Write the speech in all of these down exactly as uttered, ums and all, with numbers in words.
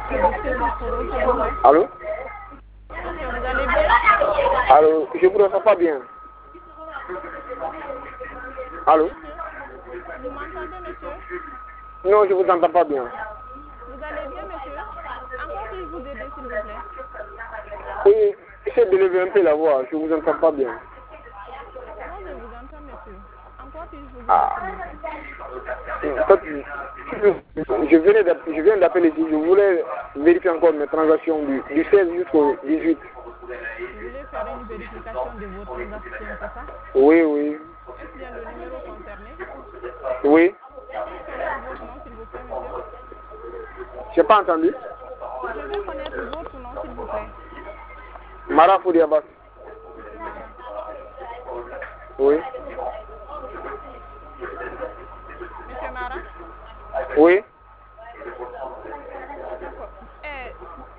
Allô? Monsieur, vous allez bien? Allô, je vous entends pas bien. Allô? Vous m'entendez, monsieur? Non, je vous entends pas bien. Vous allez bien, monsieur? Encore puis-je vous aider, s'il vous plaît? Oui, essayez de lever un peu la voix, je vous entends pas bien. Moi, je vous entends, monsieur. Encore puis-je vous aider, Ah. s'il vous plaît? En fait, je, venais je viens d'appeler ici, je voulais vérifier encore mes transactions du, du seize jusqu'au dix-huit. Vous voulez faire une vérification de vos transactions, c'est ça? Oui, oui. Est-ce bien le numéro concerné? Oui. Puis-je connaître votre nom, s'il vous plaît, monsieur? J'ai pas entendu. Je veux connaître votre nom, s'il vous plaît. Mara Foudiabas. Monsieur Mara. Oui. Monsieur Mara? Oui. D'accord. Eh,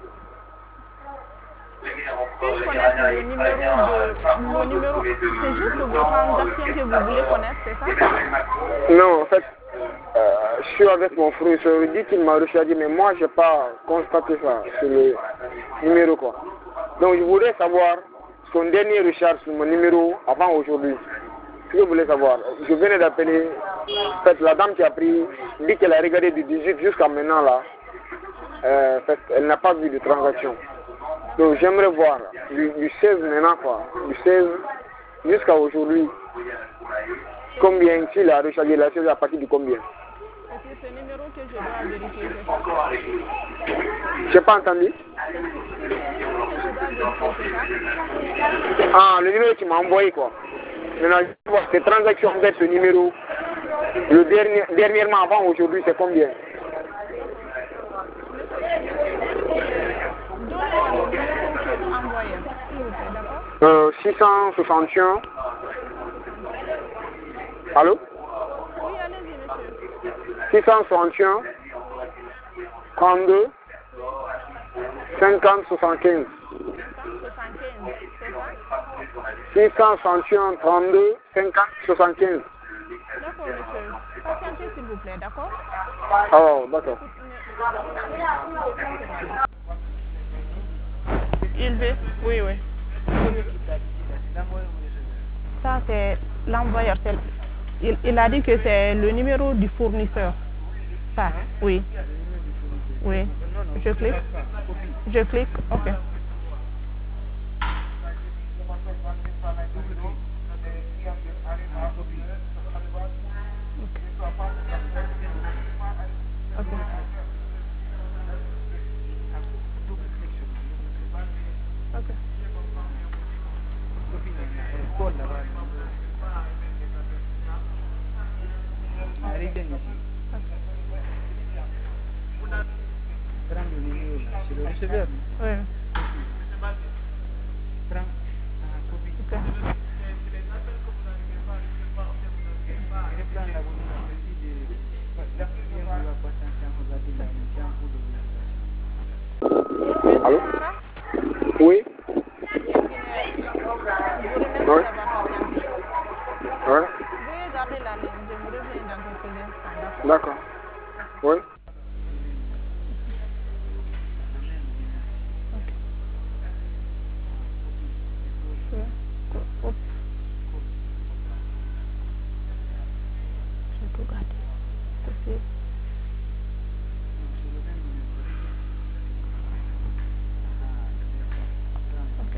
puis-je connaître le numéro de... Le numéro... C'est juste vos transactions que vous voulez connaître, c'est ça? Non, en fait, euh, je suis avec mon frère, je lui dis qu'il m'a rechargé, mais moi, je n'ai pas constaté ça sur le numéro, quoi. Donc, je voudrais savoir son dernier recharge sur mon numéro avant aujourd'hui. Ce que je voulais savoir. Je venais d'appeler, en fait, la dame qui a pris, dit qu'elle a regardé du dix-huit jusqu'à maintenant, là. Euh, en fait, elle n'a pas vu de transaction. Donc, j'aimerais voir du, du seize maintenant, quoi. Du seize jusqu'à aujourd'hui. Combien, s'il a rechargé la chose à partir de combien? Et c'est ce numéro que je dois vérifier, c'est ça? J'ai pas entendu. C'est sur ce numéro que je dois vérifier, c'est ça? Ah, le numéro qui m'a envoyé, quoi. Maintenant, je vois ces transactions avec ce numéro. Le dernier, dernièrement avant aujourd'hui, c'est combien? Monsieur, donnez-moi le numéro que envoyé, s'il vous plaît, d'accord? Euh, six cent soixante et un. Allô? Oui, allez-y, monsieur. six cent soixante et un. trente-deux. cinquante soixante-quinze. cinquante soixante-quinze, c'est ça? six cent soixante et un, trente-deux, cinquante soixante-quinze. D'accord, monsieur. Patientez, s'il vous plaît, d'accord? Oh, d'accord. Il veut? Oui, oui. Ça, c'est l'envoyeur. Il, il a dit que c'est le numéro du fournisseur. Ça, oui. Oui. Je clique. Je clique. OK. OK. OK. Oui. OK. Allô? Mara? Oui? Bien, Guinée. Je vous remercie Oui? d'avoir patienté. Oui? Veuillez garder la ligne. Je vous reviens dans quelques instants, d'accord? D'accord. Oui? Oui. Hop. Je peux garder. Ceci. OK.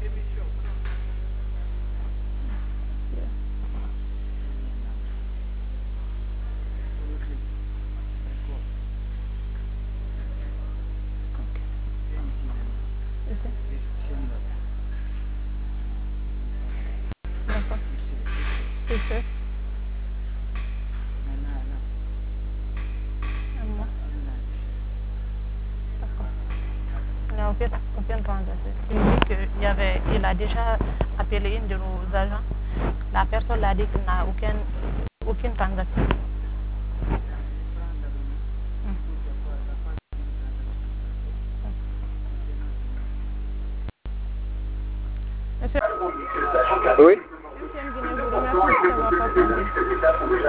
OK. D'accord. C'est fait. Un mois. D'accord. Il n'y a aucune, aucune transaction. Il dit qu'il y avait, il a déjà appelé une de nos agents. La personne l'a dit qu'il n'a aucune, aucune transaction. Hmm. Monsieur, Oui? M T N Guinée vous remercie d'avoir patienté.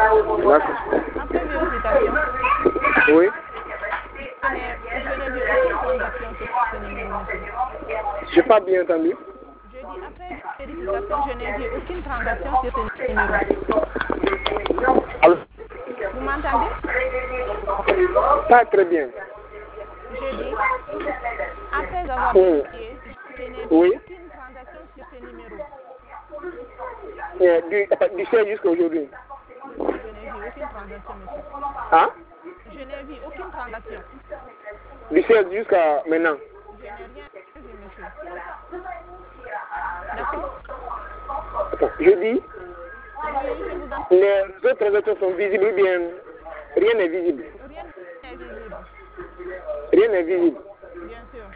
D'accord. Après vérification, Oui? venez, venez, sur ce numéro, monsieur. Je n'ai pas bien entendu. Je dis, après vérification, je n'ai vu aucune transaction sur ce numéro. Alors, Vous m'entendez? pas très bien. Je dis, après avoir Oh. vérifié, je n'ai vu Oui. aucune transaction sur ce numéro. Euh, du, du seize jusqu'à aujourd'hui. Je n'ai vu aucune transaction, monsieur. Hein? Je n'ai vu aucune transaction. Du seize jusqu'à maintenant. Je n'ai rien vu, monsieur. D'accord? Attends, je dis, Oui, je vous en... les autres transactions sont visibles ou bien rien n'est visible. Rien n'est visible. Rien n'est visible. Bien sûr.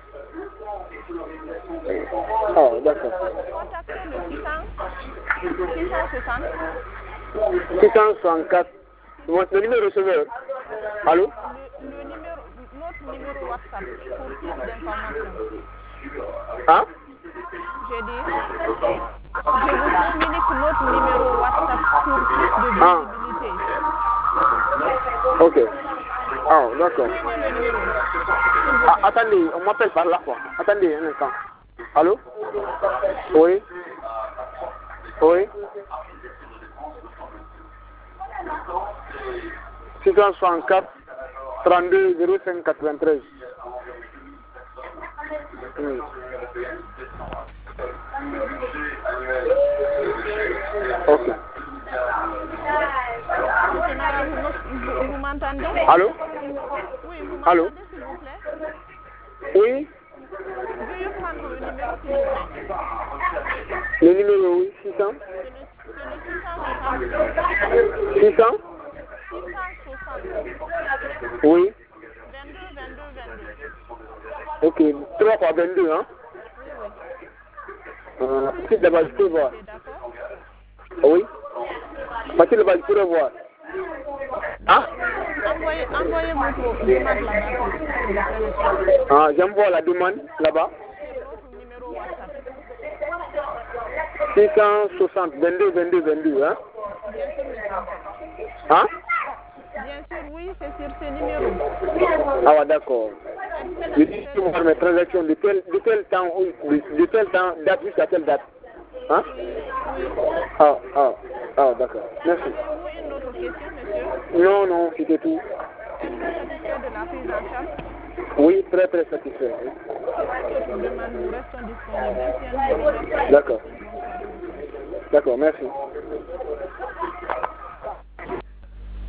Ah, d'accord. Contactez le six cents, six cent soixante, six cent soixante-quatre. Mon- Le numéro receveur. Allô? le, le numéro, notre numéro WhatsApp pour plus d'informations. Hein? J'ai dit, je vous communique notre numéro WhatsApp pour plus de Ah. visibilité. Ok. Ah, d'accord. Prenez le numéro. s'il vous Ah, plaît. attendez, on m'appelle par là, quoi. Attendez un instant. Allô? Oui? Oui? six cent soixante-quatre, trente-deux, zéro cinq, quatre-vingt-treize. Hmm. Ok. Monsieur Mara, vous, me- vous, vous m'entendez? Allô? Oui, vous Allô? m'entendez, s'il vous plaît? Oui? Veuillez prendre le numéro, s'il vous plaît. Le numéro, oui, six cents? C'est le, c'est le six cent soixante, six cents? six cent soixante, Oui. vingt-deux, vingt-deux, vingt-deux. Ok. trois fois vingt-deux, hein? Oui, oui. Euh, Partir là-bas, je peux voir. C'est d'accord? Oui? Partir là-bas, je peux voir. Hein? Envoyez, envoyez votre demande là-bas, s'il vous plaît, monsieur. Ah, j'envoie la demande là-bas. Sur notre numéro WhatsApp. six cent soixante, vingt-deux, vingt-deux, vingt-deux, hein? Bien sûr, monsieur. Hein? Bien sûr, oui, c'est sur ce numéro. Ah, ouais, d'accord. Je dis pour voir mes transactions de tel, de tel temps, ou- de, de tel temps, date jusqu'à telle date. Hein? Oui. Ah, ah, ah, d'accord. Merci. Avez-vous une autre question, monsieur? Non, non, c'était tout. Êtes-vous satisfait de la prise en charge? Oui, très, très satisfait. oui. C'est votre demande, nous restons disponibles. Si elle vous remercie, D'accord. bonne soirée, monsieur. D'accord, merci.